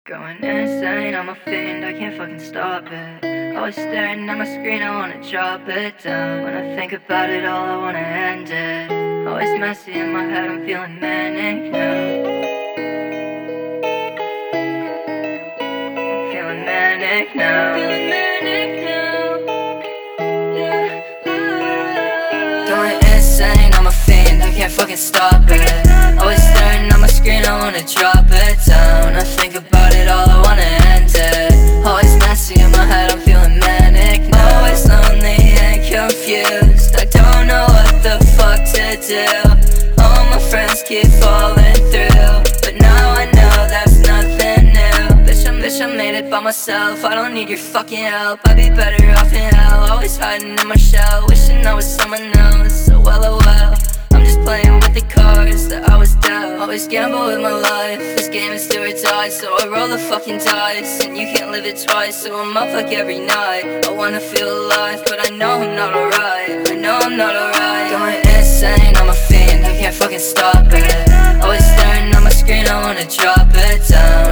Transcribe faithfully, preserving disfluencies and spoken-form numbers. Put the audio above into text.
Going insane, I'm a fiend, I can't fucking stop it. Always staring at my screen, I wanna drop it down. When I think about it all, I wanna end it. Always messy in my head, I'm feeling manic now. I'm feeling manic now. Feeling manic now. Yeah. Going insane, I'm a fiend, I can't fucking stop it. Always staring at my screen, I wanna drop it down. When I think about it all, I wanna end it. Always messy in my head, I'm feeling manic now. Always lonely and confused, I don't know what the fuck to do. All my friends keep falling through, but now I know that's nothing new. Bitch, I bitch, I made it by myself, I don't need your fucking help. I'd be better off in hell, always hiding in my shell, wishing I was someone else. So well, oh well, I'm just playing with the cards that I was dealt. Always gamble with my life, this game is do or die. So I roll the fucking dice, and you can't live it twice. So I'm up like every night, I wanna feel alive, but I know I'm not alright, I know I'm not alright. Going insane, I'm a fiend, I can't fucking stop it. Always staring at my screen, I wanna drop it down.